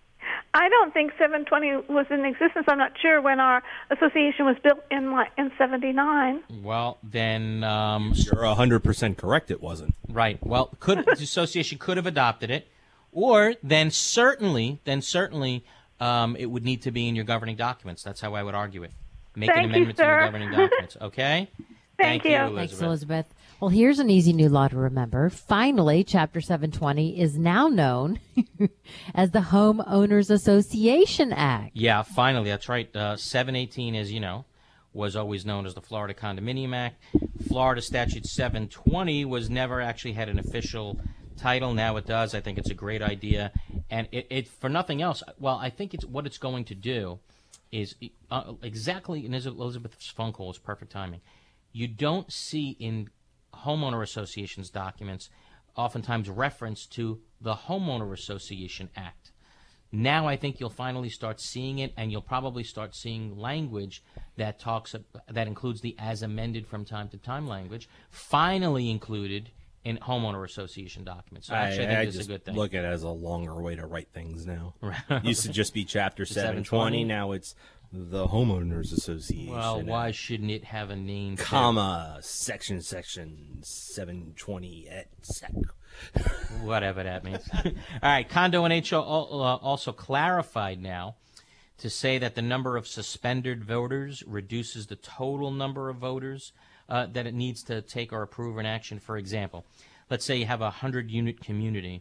I don't think seven twenty was in existence. I'm not sure when our association was built in like, in seventy-nine. Well, then um, You're one hundred percent correct it wasn't. Right. Well, could the association could have adopted it, or then certainly, then certainly, um, it would need to be in your governing documents. That's how I would argue it. Make Thank an you, amendment to your sir. governing documents. Okay. Thank you. Elizabeth. Thanks, Elizabeth. Well, here's an easy new law to remember. Finally, Chapter seven twenty is now known as the Homeowners Association Act. Yeah, finally, that's right. Uh, seven eighteen, as you know, was always known as the Florida Condominium Act. Florida Statute seven twenty was never actually had an official title. Now it does. I think it's a great idea. And it, it for nothing else, well, I think it's what it's going to do is uh, exactly, and Elizabeth's phone call is perfect timing. You don't see in homeowner associations documents oftentimes reference to the Homeowner Association Act. Now I think you'll finally start seeing it, and you'll probably start seeing language that talks that includes the as amended from time to time language finally included in homeowner association documents. So actually, I, think I this just is a good thing. look at it as a longer way to write things now. Right. Used to just be Chapter seven twenty. Now it's the Homeowners Association. Well, why shouldn't it have a name? Comma, section, section seven twenty et sec. Whatever that means. All right, Condo and H O uh, also clarified now to say that the number of suspended voters reduces the total number of voters uh, that it needs to take or approve an action. For example, let's say you have a hundred-unit community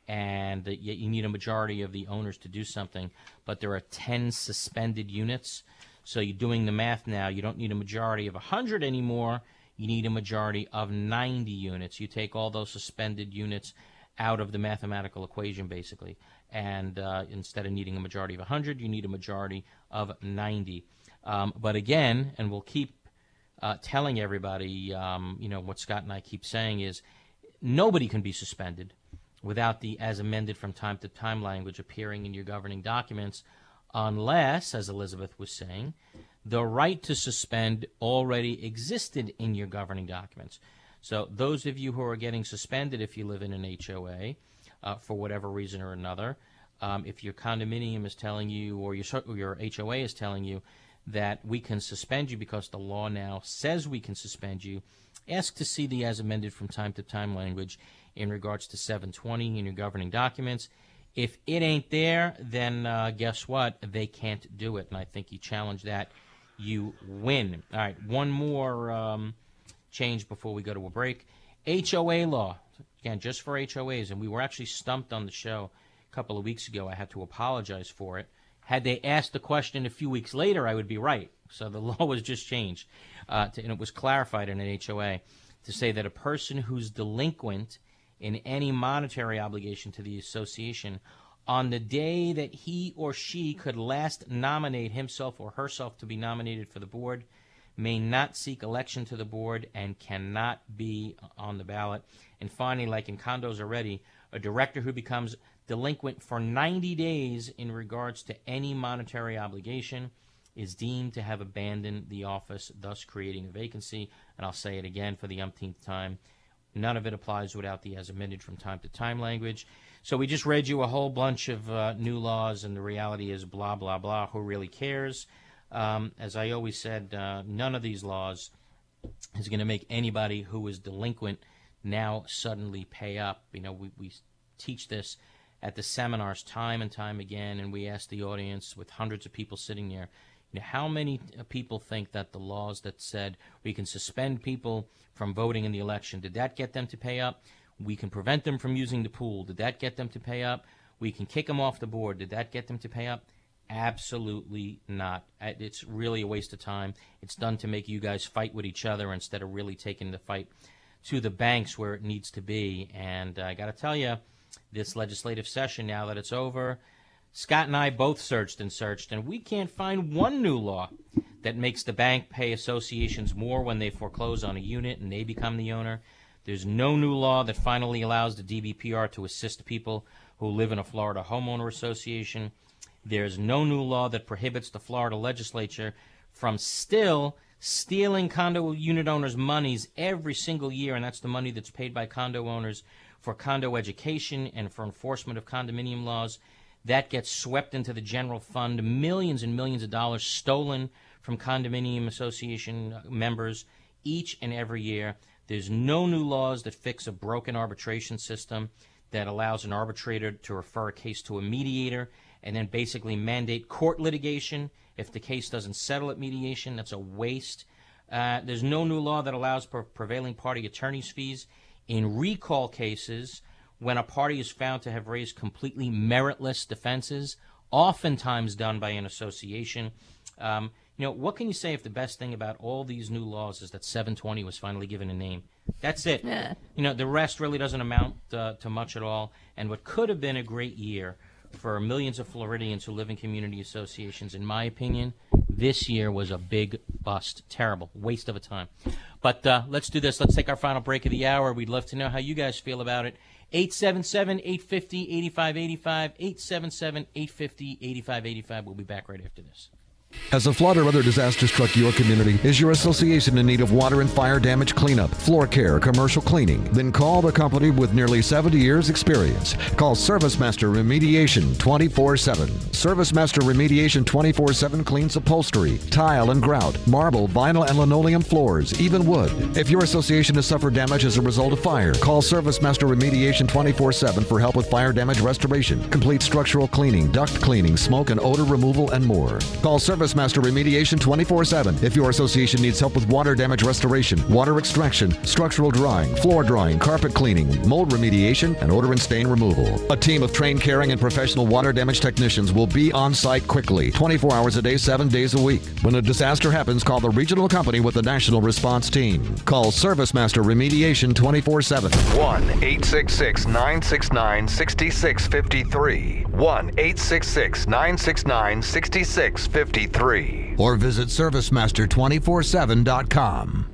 and you, you need a majority of the owners to do something, but there are ten suspended units. So you're doing the math now. You don't need a majority of one hundred anymore. You need a majority of ninety units. You take all those suspended units out of the mathematical equation, basically. And uh, instead of needing a majority of one hundred, you need a majority of ninety. Um, but again, and we'll keep uh, telling everybody, um, you know, what Scott and I keep saying is nobody can be suspended without the as amended from time to time language appearing in your governing documents, unless, as Elizabeth was saying, the right to suspend already existed in your governing documents. So those of you who are getting suspended if you live in an H O A uh, for whatever reason or another, um, if your condominium is telling you or your, or your H O A is telling you that we can suspend you because the law now says we can suspend you, ask to see the as amended from time to time language in regards to seven twenty in your governing documents. If it ain't there, then uh, guess what? They can't do it. And I think you challenge that, you win. All right, one more um, change before we go to a break. H O A law, again, just for H O As, and we were actually stumped on the show a couple of weeks ago. I had to apologize for it. Had they asked the question a few weeks later, I would be right. So the law was just changed, uh, to, and it was clarified in an H O A to say that a person who's delinquent in any monetary obligation to the association on the day that he or she could last nominate himself or herself to be nominated for the board may not seek election to the board and cannot be on the ballot. And finally, like in condos already, a director who becomes delinquent for ninety days in regards to any monetary obligation is deemed to have abandoned the office, thus creating a vacancy. And I'll say it again for the umpteenth time. None of it applies without the as amended from time to time language. So we just read you a whole bunch of uh, new laws, and the reality is blah, blah, blah. Who really cares? Um, as I always said, uh, none of these laws is going to make anybody who is delinquent now suddenly pay up. You know, we, we teach this at the seminars time and time again, and we ask the audience with hundreds of people sitting there, you know, how many people think that the laws that said we can suspend people from voting in the election, did that get them to pay up? We can prevent them from using the pool. Did that get them to pay up? We can kick them off the board. Did that get them to pay up? Absolutely not. It's really a waste of time. It's done to make you guys fight with each other instead of really taking the fight to the banks where it needs to be. And I got to tell you, this legislative session, now that it's over, Scott and I both searched and searched, and we can't find one new law that makes the bank pay associations more when they foreclose on a unit and they become the owner. There's no new law that finally allows the D B P R to assist people who live in a Florida homeowner association. There's no new law that prohibits the Florida legislature from still stealing condo unit owners' monies every single year, and that's the money that's paid by condo owners for condo education and for enforcement of condominium laws. That gets swept into the general fund, millions and millions of dollars stolen from condominium association members each and every year. There's no new laws that fix a broken arbitration system that allows an arbitrator to refer a case to a mediator and then basically mandate court litigation if the case doesn't settle at mediation. That's a waste. Uh, there's no new law that allows for prevailing party attorney's fees in recall cases when a party is found to have raised completely meritless defenses, oftentimes done by an association. Um, you know, what can you say if the best thing about all these new laws is that seven twenty was finally given a name? That's it. Yeah. You know, the rest really doesn't amount uh, to much at all. And what could have been a great year for millions of Floridians who live in community associations, in my opinion, this year was a big bust. Terrible. Waste of a time. But uh, let's do this. Let's take our final break of the hour. We'd love to know how you guys feel about it. eight seven seven, eight five zero, eight five eight five, eight seven seven, eight five zero, eight five eight five. We'll be back right after this. As a flood or other disaster struck your community, is your association in need of water and fire damage cleanup, floor care, commercial cleaning? Then call the company with nearly seventy years experience. Call ServiceMaster Remediation twenty-four seven. ServiceMaster Remediation twenty-four seven cleans upholstery, tile and grout, marble, vinyl and linoleum floors, even wood. If your association has suffered damage as a result of fire, call ServiceMaster Remediation twenty-four seven for help with fire damage restoration, complete structural cleaning, duct cleaning, smoke and odor removal, and more. Call ServiceMaster Remediation twenty-four seven if your association needs help with water damage restoration, water extraction, structural drying, floor drying, carpet cleaning, mold remediation, and odor and stain removal. A team of trained, caring, and professional water damage technicians will be on site quickly, twenty-four hours a day, seven days a week. When a disaster happens, call the regional company with the national response team. Call ServiceMaster Remediation twenty-four seven. one eight six six, nine six nine, six six five three. one eight six six, nine six nine, six six five three. Or visit Service Master two four seven dot com.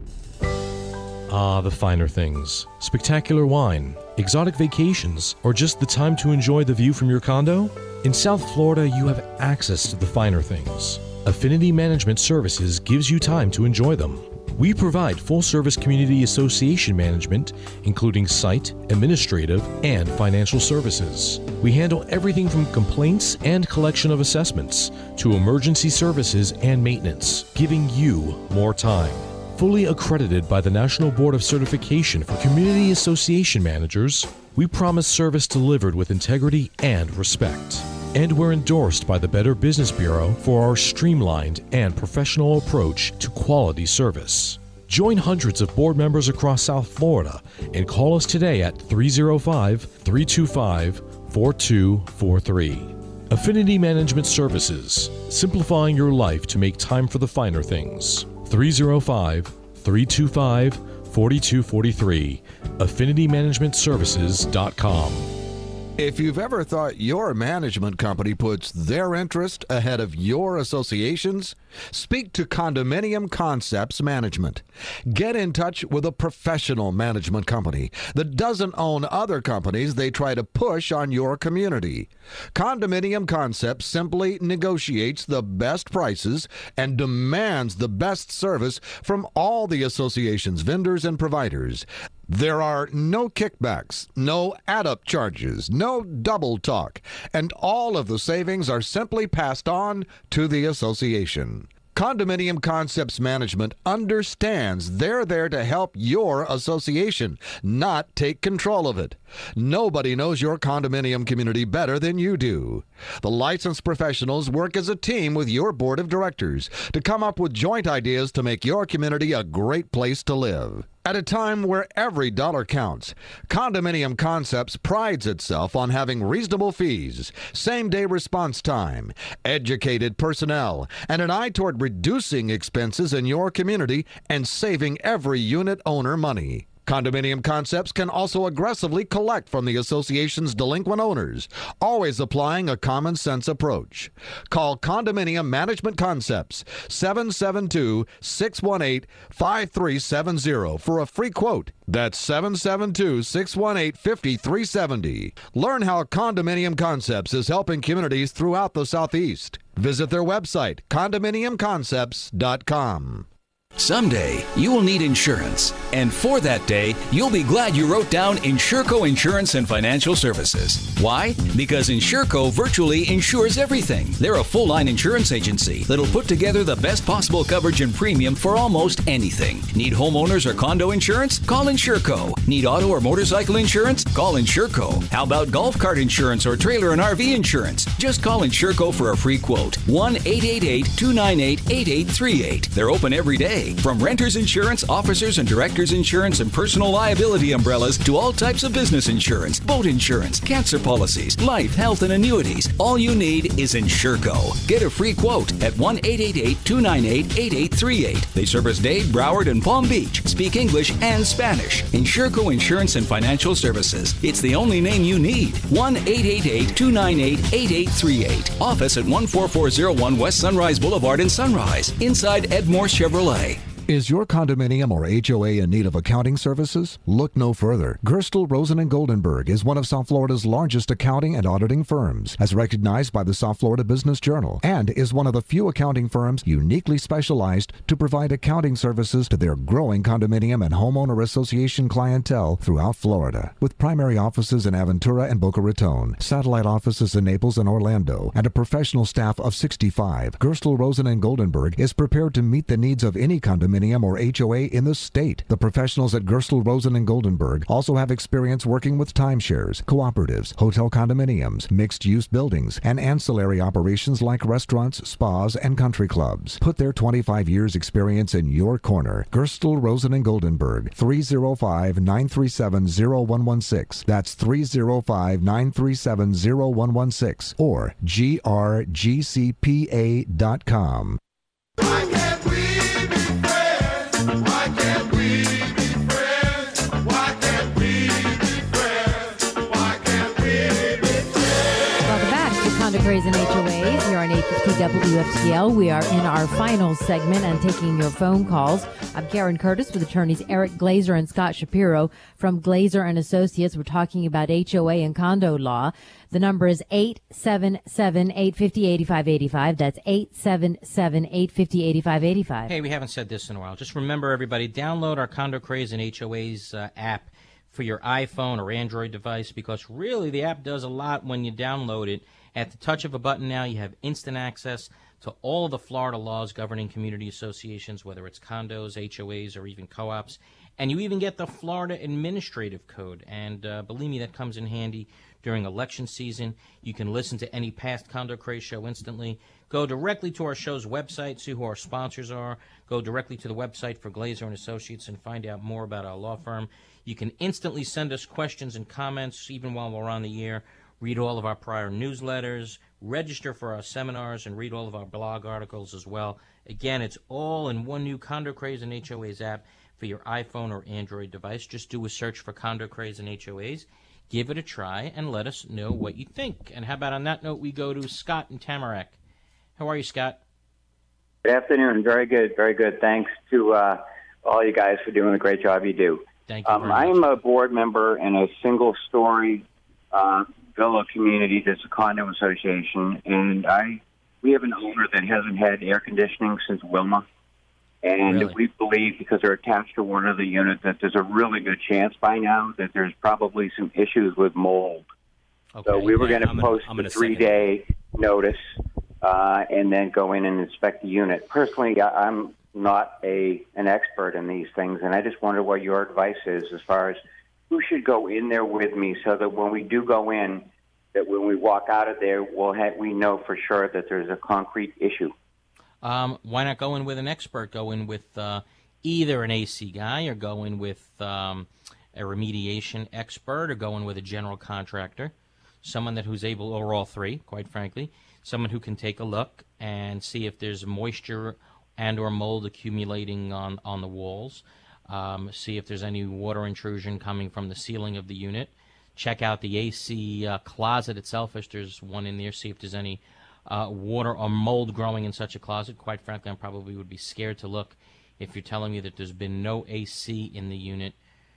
Ah, the finer things. Spectacular wine, exotic vacations, or just the time to enjoy the view from your condo? In South Florida, you have access to the finer things. Affinity Management Services gives you time to enjoy them. We provide full-service community association management, including site, administrative, and financial services. We handle everything from complaints and collection of assessments to emergency services and maintenance, giving you more time. Fully accredited by the National Board of Certification for Community Association Managers, we promise service delivered with integrity and respect. And we're endorsed by the Better Business Bureau for our streamlined and professional approach to quality service. Join hundreds of board members across South Florida and call us today at three oh five, three two five, four two four three. Affinity Management Services, simplifying your life to make time for the finer things. three oh five, three two five, four two four three. affinity management services dot com. If you've ever thought your management company puts their interest ahead of your association's, speak to Condominium Concepts Management. Get in touch with a professional management company that doesn't own other companies they try to push on your community. Condominium Concepts simply negotiates the best prices and demands the best service from all the association's vendors and providers. There are no kickbacks, no add-up charges, no double talk, and all of the savings are simply passed on to the association. Condominium Concepts Management understands they're there to help your association, not take control of it. Nobody knows your condominium community better than you do. The licensed professionals work as a team with your board of directors to come up with joint ideas to make your community a great place to live. At a time where every dollar counts, Condominium Concepts prides itself on having reasonable fees, same-day response time, educated personnel, and an eye toward reducing expenses in your community and saving every unit owner money. Condominium Concepts can also aggressively collect from the association's delinquent owners, always applying a common sense approach. Call Condominium Management Concepts seven seven two, six one eight, five three seven zero for a free quote. That's seven seven two, six one eight, five three seven zero. Learn how Condominium Concepts is helping communities throughout the Southeast. Visit their website, condominium concepts dot com. Someday, you will need insurance. And for that day, you'll be glad you wrote down Insurco Insurance and Financial Services. Why? Because Insurco virtually insures everything. They're a full-line insurance agency that'll put together the best possible coverage and premium for almost anything. Need homeowners or condo insurance? Call Insurco. Need auto or motorcycle insurance? Call Insurco. How about golf cart insurance or trailer and R V insurance? Just call Insurco for a free quote. one eight eight eight, two nine eight, eight eight three eight. They're open every day. From renters insurance, officers and directors insurance, and personal liability umbrellas to all types of business insurance, boat insurance, cancer policies, life, health, and annuities. All you need is Insurco. Get a free quote at one eight eight eight, two nine eight, eight eight three eight. They service Dade, Broward, and Palm Beach. Speak English and Spanish. Insurco Insurance and Financial Services. It's the only name you need. one eight eight eight, two nine eight, eight eight three eight. Office at one four four zero one West Sunrise Boulevard in Sunrise. Inside Ed Morse Chevrolet. Is your condominium or H O A in need of accounting services? Look no further. Gerstel, Rosen and Goldenberg is one of South Florida's largest accounting and auditing firms, as recognized by the South Florida Business Journal, and is one of the few accounting firms uniquely specialized to provide accounting services to their growing condominium and homeowner association clientele throughout Florida. With primary offices in Aventura and Boca Raton, satellite offices in Naples and Orlando, and a professional staff of sixty-five, Gerstel, Rosen and Goldenberg is prepared to meet the needs of any condominium or H O A in the state. The professionals at Gerstel, Rosen and Goldenberg also have experience working with timeshares, cooperatives, hotel condominiums, mixed-use buildings, and ancillary operations like restaurants, spas, and country clubs. Put their twenty-five years experience in your corner. Gerstel, Rosen and Goldenberg, three oh five, nine three seven, oh one one six. That's three oh five, nine three seven, oh one one six or G R G C P A dot com. Why can't we be friends? Why can't we be friends? Why can't we be friends? Why can't we be friends? Welcome back to Condo Craze and H O As here on eight fifty W F T L. We are in our final segment and taking your phone calls. I'm Karen Curtis with attorneys Eric Glazer and Scott Shapiro from Glazer and Associates. We're talking about H O A and condo law. The number is eight seven seven, eight five zero, eight five eight five. That's eight seven seven, eight five zero, eight five eight five. Hey, we haven't said this in a while. Just remember, everybody, download our Condo Craze and H O A's uh, app for your iPhone or Android device, because really the app does a lot when you download it. At the touch of a button now, you have instant access to all of the Florida laws governing community associations, whether it's condos, H O As, or even co-ops. And you even get the Florida Administrative Code. And uh, believe me, that comes in handy during election season. You can listen to any past Condo Craze show instantly. Go directly to our show's website, see who our sponsors are. Go directly to the website for Glazer and Associates and find out more about our law firm. You can instantly send us questions and comments even while we're on the air. Read all of our prior newsletters, register for our seminars, and read all of our blog articles as well. Again, it's all in one new Condo Craze and H O A's app for your iPhone or Android device. Just do a search for Condo Craze and H O A's. Give it a try and let us know what you think. And how about on that note, we go to Scott and Tamarack. How are you, Scott? Good afternoon. Very good. Very good. Thanks to uh, all you guys for doing a great job you do. Thank you. Um, I am a board member in a single-story uh, villa community that's a condo association, and I we have an owner that hasn't had air conditioning since Wilma. And Really? we believe, because they're attached to one of the units, that there's a really good chance by now that there's probably some issues with mold. Okay. So we were Yeah, going to I'm gonna- post I'm a gonna second three-day notice uh, and then go in and inspect the unit. Personally, I- I'm not a an expert in these things, and I just wonder what your advice is as far as who should go in there with me so that when we do go in, that when we walk out of there, we'll have, we know for sure that there's a concrete issue. Um, why not go in with an expert? Go in with uh, either an A C guy or go in with um, a remediation expert or go in with a general contractor, someone that who's able, or all three, quite frankly, someone who can take a look and see if there's moisture and or mold accumulating on, on the walls, um, see if there's any water intrusion coming from the ceiling of the unit, check out the A C uh, closet itself if there's one in there, see if there's any Uh, water or mold growing in such a closet. Quite frankly, I probably would be scared to look if you're telling me that there's been no A C in the unit.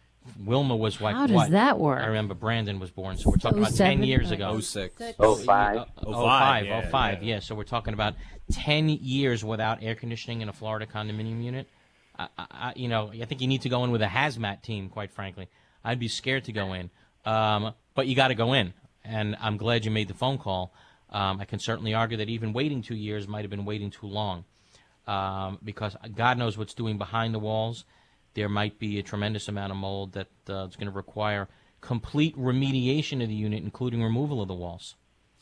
Wilma was like, How does what? that work? I remember Brandon was born, so we're talking Oh about ten seven? years ago. Oh six. Oh five. Oh, Oh, five. five, yeah, Oh, five, yeah. yeah. So we're talking about ten years without air conditioning in a Florida condominium unit. I, I, you know, I think you need to go in with a hazmat team, quite frankly. I'd be scared to go in. Um, but you got to go in, and I'm glad you made the phone call. Um, I can certainly argue that even waiting two years might have been waiting too long, um, because God knows what's doing behind the walls. There might be a tremendous amount of mold that uh, is going to require complete remediation of the unit, including removal of the walls.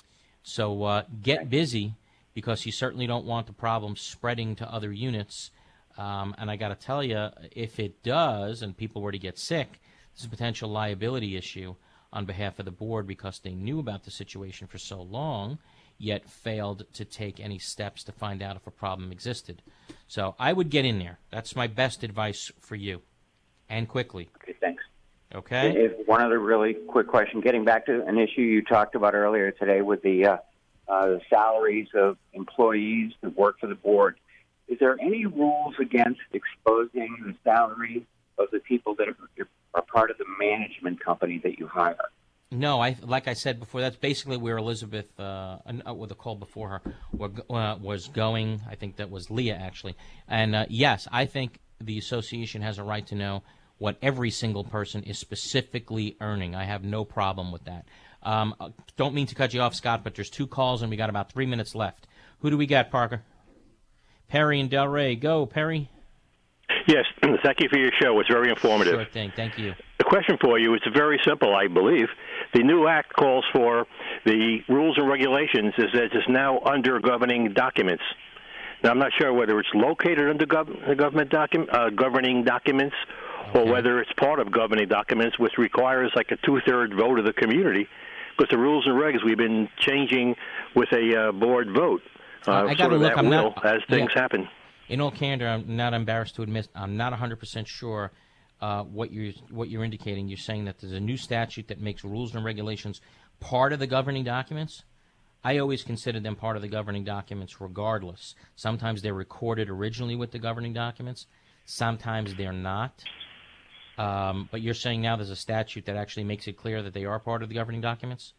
So uh, get busy, because you certainly don't want the problem spreading to other units. Um, and I got to tell you, if it does and people were to get sick, there's a potential liability issue on behalf of the board, because they knew about the situation for so long, yet failed to take any steps to find out if a problem existed. So I would get in there. That's my best advice for you, and quickly. Okay, thanks. Okay? If one other really quick question, getting back to an issue you talked about earlier today with the, uh, uh, the salaries of employees that work for the board. is there any rules against exposing the salary of the people that are, are part of the management company that you hire? No, I like I said before. That's basically where Elizabeth, uh, uh, with a call before her, were, uh, was going. I think that was Leah actually. And uh, yes, I think the association has a right to know what every single person is specifically earning. I have no problem with that. Um, don't mean to cut you off, Scott, but there's two calls and we got about three minutes left. Who do we got, Parker? Perry and Delray. Go, Perry. Yes, thank you for your show. It's very informative. Sure thing. Thank you. The question for you is very simple, I believe. The new act calls for the rules and regulations is that it's now under governing documents. Now, I'm not sure whether it's located under gov- government docu- uh, governing documents or Okay. whether it's part of governing documents, which requires like a two-thirds vote of the community, because the rules and regs we've been changing with a uh, board vote. Uh, I sort got to of look. at I'm will not, as things yeah. happen. In all candor, I'm not embarrassed to admit I'm not one hundred percent sure uh, what you're what you're indicating. You're saying that there's a new statute that makes rules and regulations part of the governing documents. I always considered them part of the governing documents regardless. Sometimes they're recorded originally with the governing documents. Sometimes they're not. Um, but you're saying now there's a statute that actually makes it clear that they are part of the governing documents?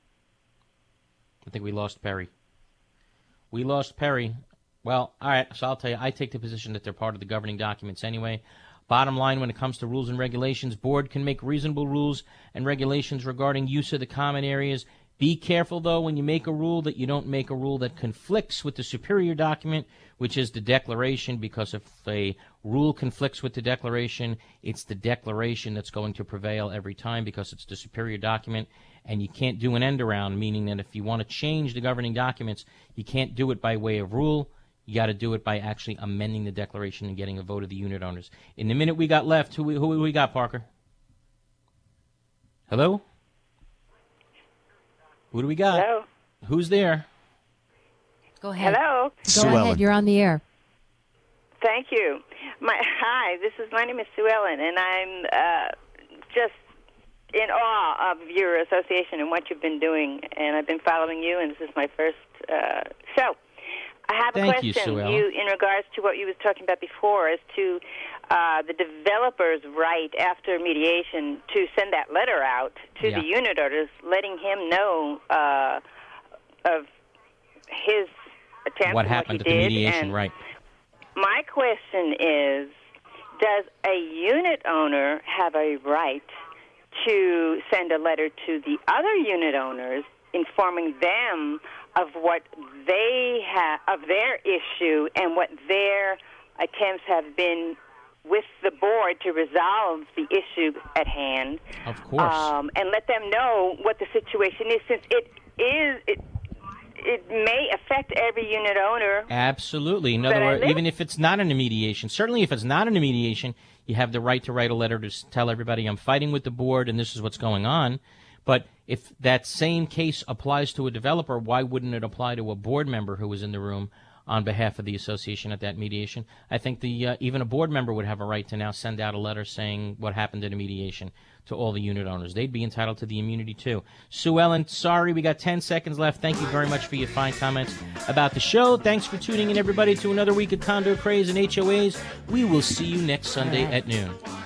I think we lost Perry. We lost Perry. Well, all right, so I'll tell you, I take the position that they're part of the governing documents anyway. Bottom line, when it comes to rules and regulations, board can make reasonable rules and regulations regarding use of the common areas. Be careful, though, when you make a rule that you don't make a rule that conflicts with the superior document, which is the declaration, because if a rule conflicts with the declaration, it's the declaration that's going to prevail every time because it's the superior document, and you can't do an end around, meaning that if you want to change the governing documents, you can't do it by way of rule. You got to do it by actually amending the declaration and getting a vote of the unit owners. In the minute we got left, who we, who we got, Parker? Hello? Who do we got? Hello? Who's there? Go ahead. Hello? Go Sue ahead. Ellen. You're on the air. Thank you. My Hi, this is my name is Sue Ellen, and I'm uh, just in awe of your association and what you've been doing, and I've been following you, and this is my first uh, show. I have a Thank you, question Sue Ellen. you, in regards to what you was talking about before as to uh, the developer's right after mediation to send that letter out to Yeah. the unit owners, letting him know uh, of his attempt What and happened what at he the did. mediation, and right. My question is, does a unit owner have a right to send a letter to the other unit owners informing them of what they have, of their issue and what their attempts have been with the board to resolve the issue at hand? Of course. Um, and let them know what the situation is, since it is it it may affect every unit owner. Absolutely. In But other I words, live- even if it's not in a mediation, certainly if it's not in a mediation, you have the right to write a letter to s- tell everybody I'm fighting with the board and this is what's going on. But if that same case applies to a developer, why wouldn't it apply to a board member who was in the room on behalf of the association at that mediation? I think the uh, even a board member would have a right to now send out a letter saying what happened at a mediation to all the unit owners. They'd be entitled to the immunity too. Sue Ellen, sorry, we got ten seconds left. Thank you very much for your fine comments about the show. Thanks for tuning in, everybody, to another week of Condo Craze and H O As. We will see you next Sunday at noon.